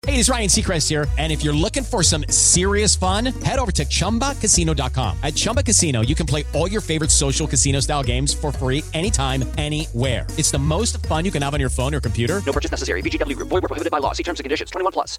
Hey, it's Ryan Seacrest here, and if you're looking for some serious fun, head over to ChumbaCasino.com. At Chumba Casino, you can play all your favorite social casino-style games for free anytime, anywhere. It's the most fun you can have on your phone or computer. No purchase necessary. VGW Group. Void where prohibited by law. See terms and conditions. 21 plus.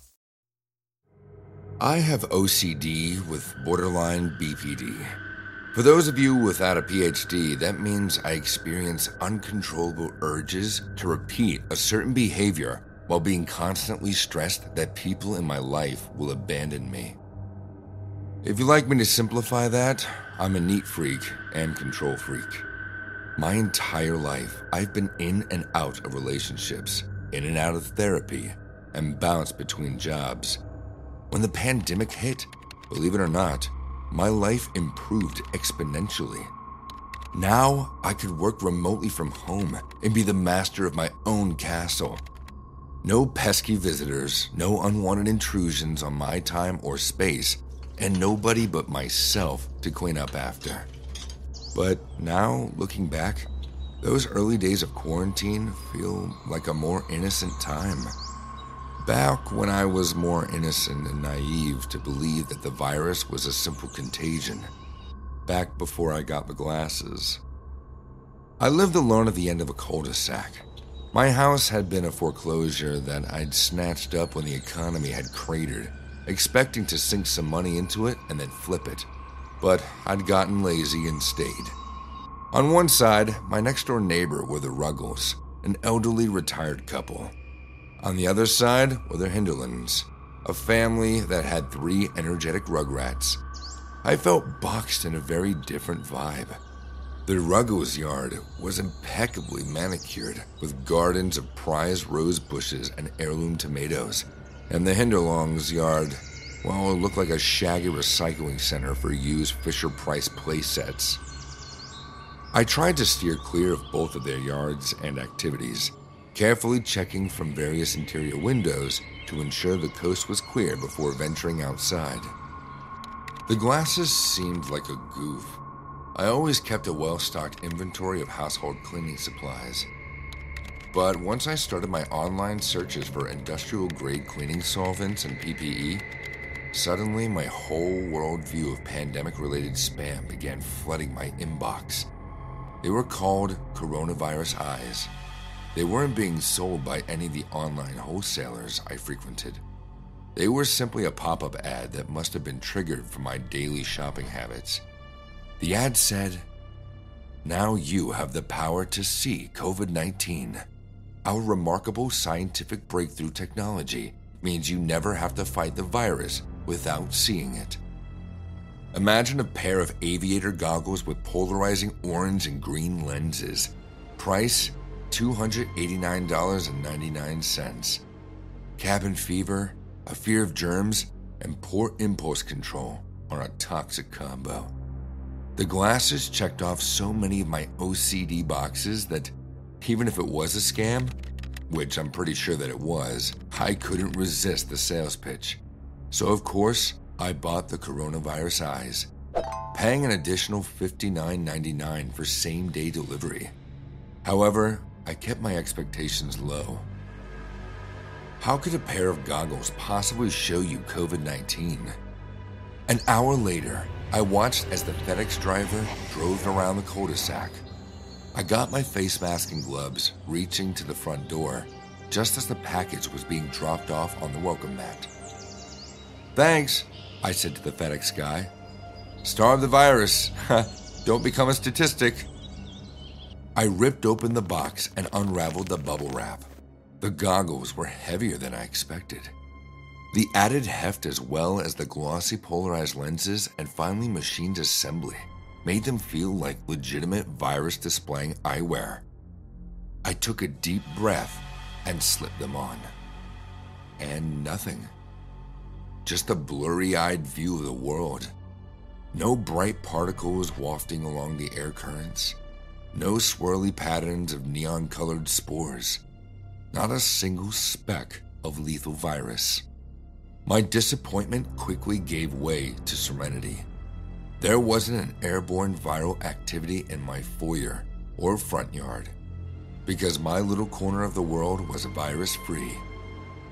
I have OCD with borderline BPD. For those of you without a PhD, that means I experience uncontrollable urges to repeat a certain behavior while being constantly stressed that people in my life will abandon me. If you'd like me to simplify that, I'm a neat freak and control freak. My entire life, I've been in and out of relationships, in and out of therapy, and bounced between jobs. When the pandemic hit, believe it or not, my life improved exponentially. Now, I could work remotely from home and be the master of my own castle. No pesky visitors, no unwanted intrusions on my time or space, and nobody but myself to clean up after. But now, looking back, those early days of quarantine feel like a more innocent time. Back when I was more innocent and naive to believe that the virus was a simple contagion. Back before I got the glasses. I lived alone at the end of a cul-de-sac. My house had been a foreclosure that I'd snatched up when the economy had cratered, expecting to sink some money into it and then flip it. But I'd gotten lazy and stayed. On one side, my next-door neighbor were the Ruggles, an elderly retired couple. On the other side were the Hinderlands, a family that had 3 energetic rugrats. I felt boxed in a very different vibe. The Ruggles' yard was impeccably manicured with gardens of prized rose bushes and heirloom tomatoes. And the Hinderlands' yard, well, it looked like a shaggy recycling center for used Fisher-Price playsets. I tried to steer clear of both of their yards and activities, carefully checking from various interior windows to ensure the coast was clear before venturing outside. The glasses seemed like a goof. I always kept a well-stocked inventory of household cleaning supplies. But once I started my online searches for industrial-grade cleaning solvents and PPE, suddenly my whole worldview of pandemic-related spam began flooding my inbox. They were called coronavirus eyes. They weren't being sold by any of the online wholesalers I frequented. They were simply a pop-up ad that must have been triggered from my daily shopping habits. The ad said, "Now you have the power to see COVID-19. Our remarkable scientific breakthrough technology means you never have to fight the virus without seeing it." Imagine a pair of aviator goggles with polarizing orange and green lenses. Price, $289.99. Cabin fever, a fear of germs, and poor impulse control are a toxic combo. The glasses checked off so many of my OCD boxes that even if it was a scam, which I'm pretty sure that it was, I couldn't resist the sales pitch. So of course, I bought the coronavirus eyes, paying an additional $59.99 for same-day delivery. However, I kept my expectations low. How could a pair of goggles possibly show you COVID-19? An hour later, I watched as the FedEx driver drove around the cul-de-sac. I got my face mask and gloves, reaching to the front door, just as the package was being dropped off on the welcome mat. "Thanks," I said to the FedEx guy. "Starve the virus. Don't become a statistic." I ripped open the box and unraveled the bubble wrap. The goggles were heavier than I expected. The added heft, as well as the glossy polarized lenses and finely machined assembly, made them feel like legitimate virus-displaying eyewear. I took a deep breath and slipped them on. And nothing. Just a blurry-eyed view of the world. No bright particles wafting along the air currents. No swirly patterns of neon-colored spores. Not a single speck of lethal virus. My disappointment quickly gave way to serenity. There wasn't an airborne viral activity in my foyer or front yard, because my little corner of the world was virus-free.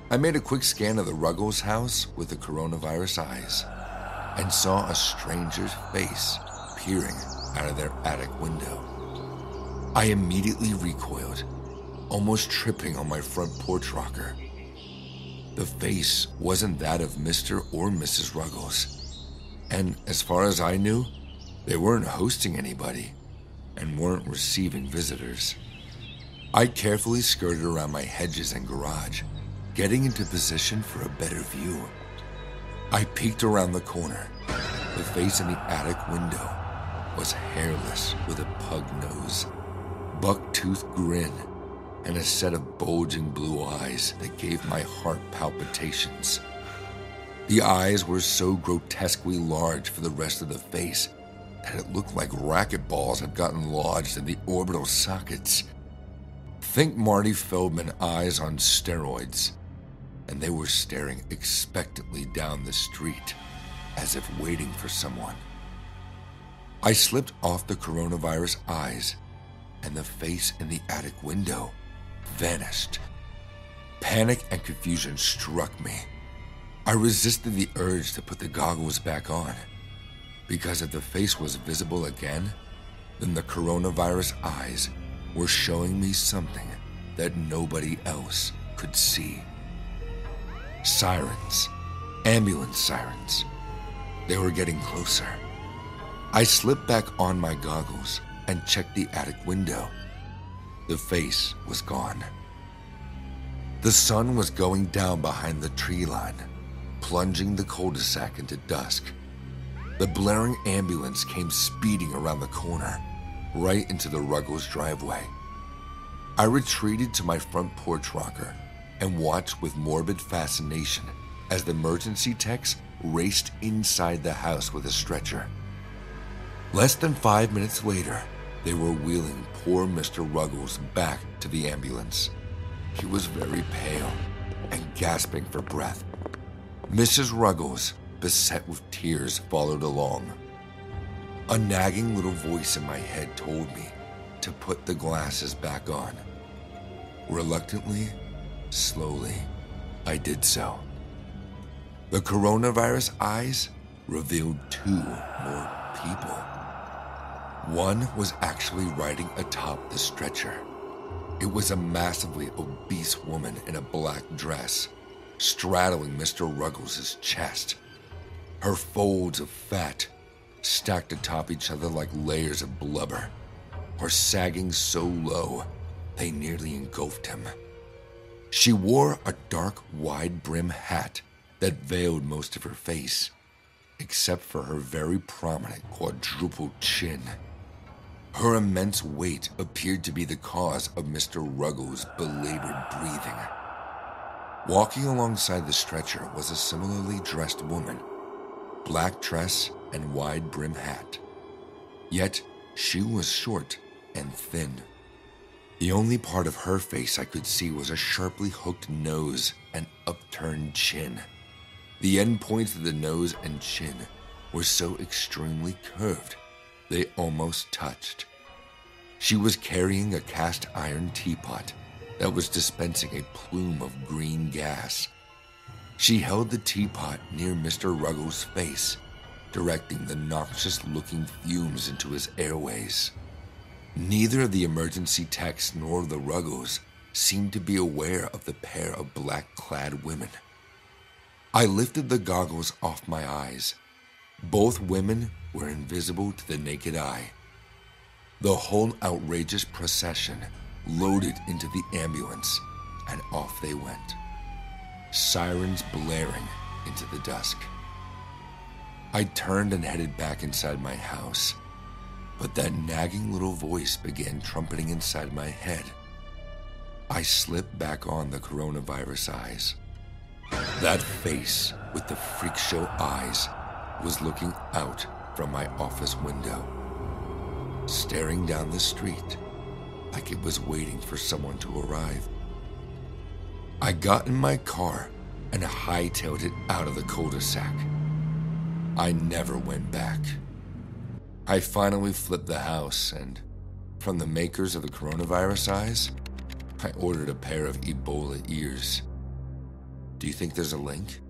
I made a quick scan of the Ruggles house with the coronavirus eyes and saw a stranger's face peering out of their attic window. I immediately recoiled, almost tripping on my front porch rocker. The face wasn't that of Mr. or Mrs. Ruggles, and as far as I knew, they weren't hosting anybody and weren't receiving visitors. I carefully skirted around my hedges and garage, getting into position for a better view. I peeked around the corner. The face in the attic window was hairless with a pug nose, buck-toothed grin, and a set of bulging blue eyes that gave my heart palpitations. The eyes were so grotesquely large for the rest of the face that it looked like racquetballs had gotten lodged in the orbital sockets. Think Marty Feldman eyes on steroids, and they were staring expectantly down the street as if waiting for someone. I slipped off the coronavirus eyes, and the face in the attic window vanished. Panic and confusion struck me. I resisted the urge to put the goggles back on, because if the face was visible again, then the coronavirus eyes were showing me something that nobody else could see. Sirens, ambulance sirens. They were getting closer. I slipped back on my goggles and checked the attic window. The face was gone. The sun was going down behind the tree line, plunging the cul-de-sac into dusk. The blaring ambulance came speeding around the corner, right into the Ruggles driveway. I retreated to my front porch rocker and watched with morbid fascination as the emergency techs raced inside the house with a stretcher. Less than 5 minutes later, they were wheeling poor Mr. Ruggles back to the ambulance. He was very pale and gasping for breath. Mrs. Ruggles, beset with tears, followed along. A nagging little voice in my head told me to put the glasses back on. Reluctantly, slowly, I did so. The coronavirus eyes revealed 2 more people. One was actually riding atop the stretcher. It was a massively obese woman in a black dress, straddling Mr. Ruggles' chest. Her folds of fat stacked atop each other like layers of blubber, or sagging so low they nearly engulfed him. She wore a dark, wide-brim hat that veiled most of her face, except for her very prominent quadruple chin. Her immense weight appeared to be the cause of Mr. Ruggles' belabored breathing. Walking alongside the stretcher was a similarly dressed woman, black dress and wide-brim hat. Yet she was short and thin. The only part of her face I could see was a sharply hooked nose and upturned chin. The end points of the nose and chin were so extremely curved they almost touched. She was carrying a cast iron teapot that was dispensing a plume of green gas. She held the teapot near Mr. Ruggles' face, directing the noxious-looking fumes into his airways. Neither of the emergency techs nor the Ruggles seemed to be aware of the pair of black-clad women. I lifted the goggles off my eyes. Both women were invisible to the naked eye. The whole outrageous procession loaded into the ambulance, and off they went, sirens blaring into the dusk. I turned and headed back inside my house, but that nagging little voice began trumpeting inside my head. I slipped back on the coronavirus eyes. That face with the freak show eyes was looking out from my office window, staring down the street like it was waiting for someone to arrive. I got in my car and hightailed it out of the cul-de-sac. I never went back. I finally flipped the house, and from the makers of the coronavirus eyes, I ordered a pair of Ebola ears. Do you think there's a link?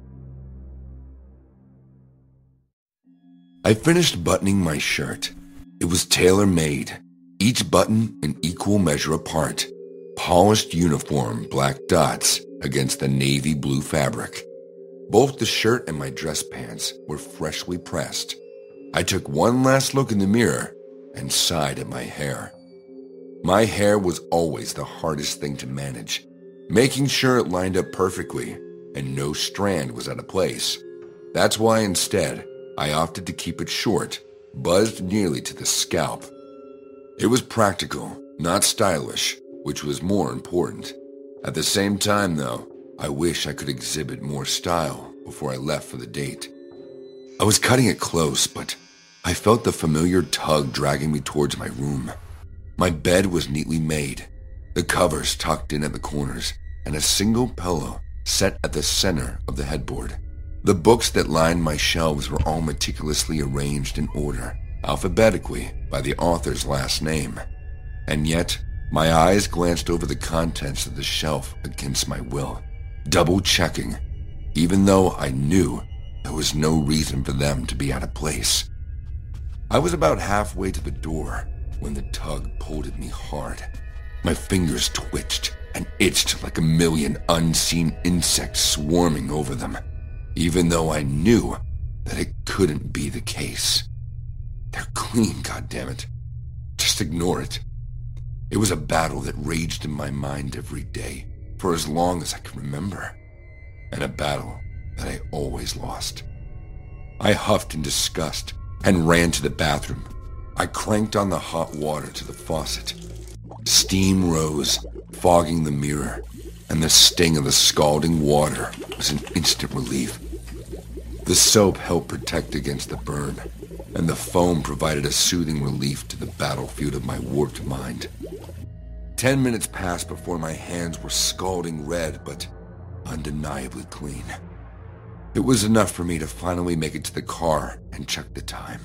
I finished buttoning my shirt. It was tailor-made, each button an equal measure apart, polished uniform black dots against the navy blue fabric. Both the shirt and my dress pants were freshly pressed. I took one last look in the mirror and sighed at my hair. My hair was always the hardest thing to manage, making sure it lined up perfectly and no strand was out of place. That's why instead, I opted to keep it short, buzzed nearly to the scalp. It was practical, not stylish, which was more important. At the same time, though, I wish I could exhibit more style before I left for the date. I was cutting it close, but I felt the familiar tug dragging me towards my room. My bed was neatly made, the covers tucked in at the corners, and a single pillow set at the center of the headboard. The books that lined my shelves were all meticulously arranged in order, alphabetically by the author's last name. And yet, my eyes glanced over the contents of the shelf against my will, double-checking, even though I knew there was no reason for them to be out of place. I was about halfway to the door when the tug pulled at me hard. My fingers twitched and itched like a million unseen insects swarming over them, even though I knew that it couldn't be the case. They're clean, goddammit. Just ignore it. It was a battle that raged in my mind every day for as long as I can remember, and a battle that I always lost. I huffed in disgust and ran to the bathroom. I clanked on the hot water to the faucet. Steam rose, fogging the mirror, and the sting of the scalding water was an instant relief. The soap helped protect against the burn, and the foam provided a soothing relief to the battlefield of my warped mind. 10 minutes passed before my hands were scalding red, but undeniably clean. It was enough for me to finally make it to the car and check the time.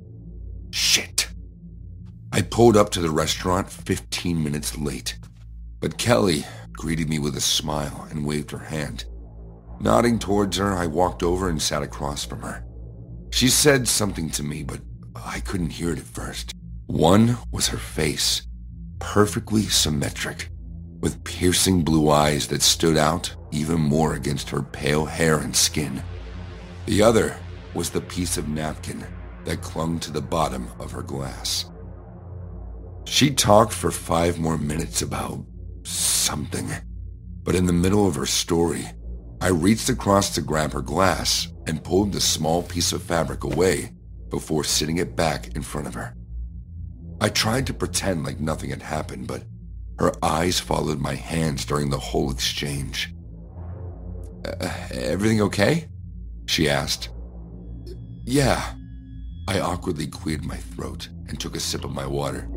Shit. I pulled up to the restaurant 15 minutes late, but Kelly greeted me with a smile and waved her hand. Nodding towards her, I walked over and sat across from her. She said something to me, but I couldn't hear it at first. One was her face, perfectly symmetric, with piercing blue eyes that stood out even more against her pale hair and skin. The other was the piece of napkin that clung to the bottom of her glass. She talked for 5 more minutes about something, but in the middle of her story, I reached across to grab her glass and pulled the small piece of fabric away before sitting it back in front of her. I tried to pretend like nothing had happened, but her eyes followed my hands during the whole exchange. Everything okay? She asked. Yeah. I awkwardly cleared my throat and took a sip of my water.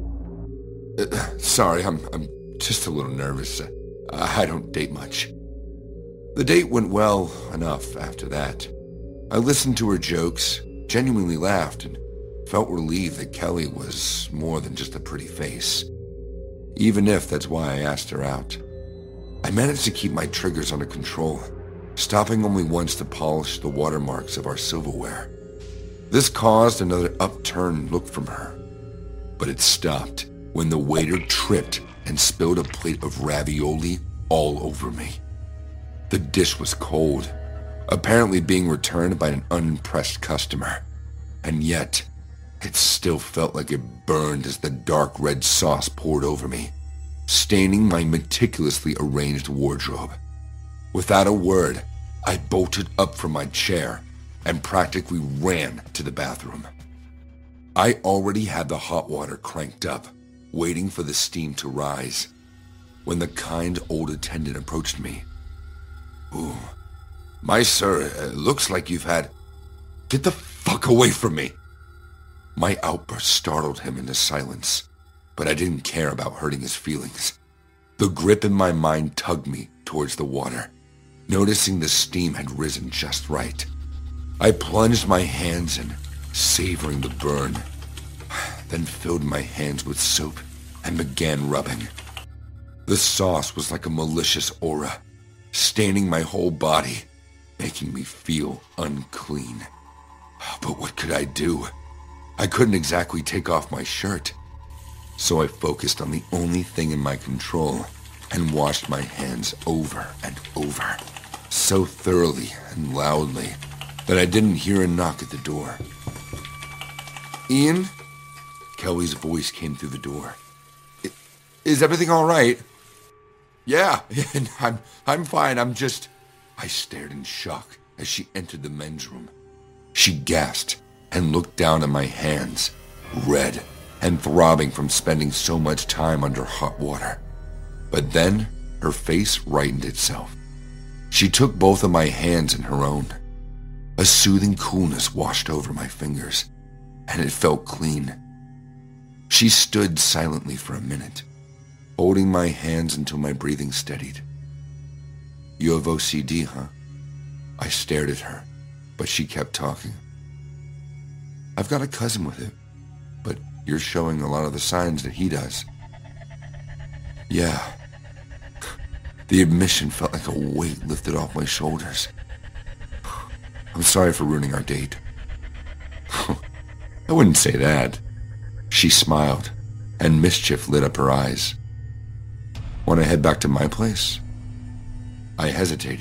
Sorry, I'm just a little nervous. I don't date much. The date went well enough after that. I listened to her jokes, genuinely laughed, and felt relieved that Kelly was more than just a pretty face, even if that's why I asked her out. I managed to keep my triggers under control, stopping only once to polish the watermarks of our silverware. This caused another upturned look from her, but it stopped when the waiter tripped and spilled a plate of ravioli all over me. The dish was cold, apparently being returned by an unimpressed customer, and yet it still felt like it burned as the dark red sauce poured over me, staining my meticulously arranged wardrobe. Without a word, I bolted up from my chair and practically ran to the bathroom. I already had the hot water cranked up, waiting for the steam to rise, when the kind old attendant approached me. Ooh, my sir, looks like you've had... Get the fuck away from me! My outburst startled him into silence, but I didn't care about hurting his feelings. The grip in my mind tugged me towards the water, noticing the steam had risen just right. I plunged my hands in, savoring the burn, then filled my hands with soap and began rubbing. The sauce was like a malicious aura, staining my whole body, making me feel unclean. But what could I do? I couldn't exactly take off my shirt. So I focused on the only thing in my control and washed my hands over and over, so thoroughly and loudly that I didn't hear a knock at the door. Ian? Kelly's voice came through the door. Is everything all right? Yeah, I'm fine. I stared in shock as she entered the men's room. She gasped and looked down at my hands, red and throbbing from spending so much time under hot water. But then her face rightened itself. She took both of my hands in her own. A soothing coolness washed over my fingers, and it felt clean. She stood silently for a minute, holding my hands until my breathing steadied. You have OCD, huh? I stared at her, but she kept talking. I've got a cousin with it, but you're showing a lot of the signs that he does. Yeah. The admission felt like a weight lifted off my shoulders. I'm sorry for ruining our date. I wouldn't say that. She smiled, and mischief lit up her eyes. Want to head back to my place? I hesitated.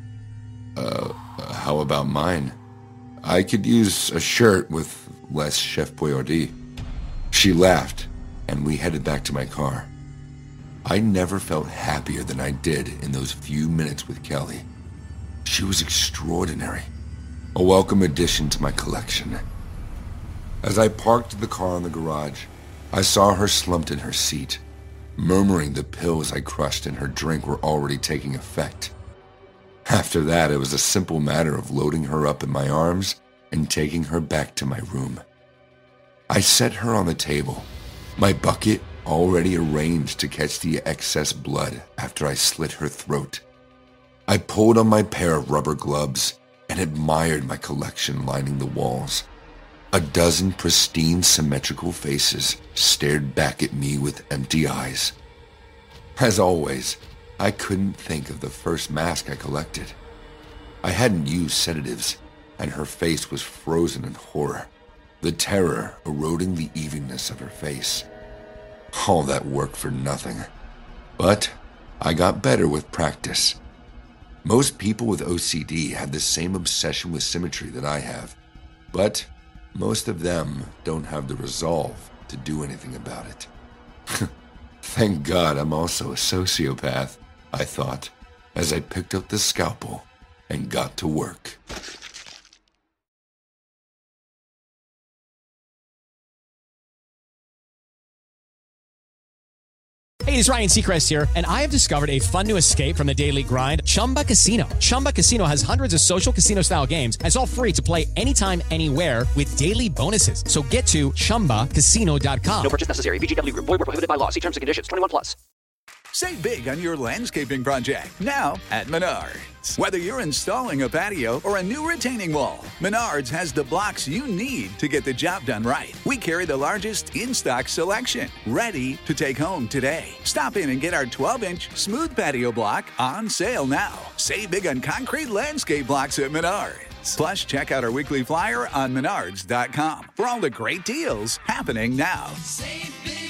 How about mine? I could use a shirt with less Chef Boyardee. She laughed, and we headed back to my car. I never felt happier than I did in those few minutes with Kelly. She was extraordinary, a welcome addition to my collection. As I parked the car in the garage, I saw her slumped in her seat, murmuring the pills I crushed in her drink were already taking effect. After that, it was a simple matter of loading her up in my arms and taking her back to my room. I set her on the table, my bucket already arranged to catch the excess blood after I slit her throat. I pulled on my pair of rubber gloves and admired my collection lining the walls. A dozen pristine, symmetrical faces stared back at me with empty eyes. As always, I couldn't think of the first mask I collected. I hadn't used sedatives, and her face was frozen in horror, the terror eroding the evenness of her face. All that work for nothing. But I got better with practice. Most people with OCD have the same obsession with symmetry that I have, but most of them don't have the resolve to do anything about it. Thank God I'm also a sociopath, I thought, as I picked up the scalpel and got to work. Hey, it's Ryan Seacrest here, and I have discovered a fun new escape from the daily grind, Chumba Casino. Chumba Casino has hundreds of social casino-style games, and it's all free to play anytime, anywhere with daily bonuses. So get to ChumbaCasino.com. No purchase necessary. VGW Group. Void where prohibited by law. See terms and conditions. 21+. Save big on your landscaping project, now at Menards. Whether you're installing a patio or a new retaining wall, Menards has the blocks you need to get the job done right. We carry the largest in-stock selection, ready to take home today. Stop in and get our 12-inch smooth patio block on sale now. Save big on concrete landscape blocks at Menards. Plus, check out our weekly flyer on Menards.com for all the great deals happening now. Save big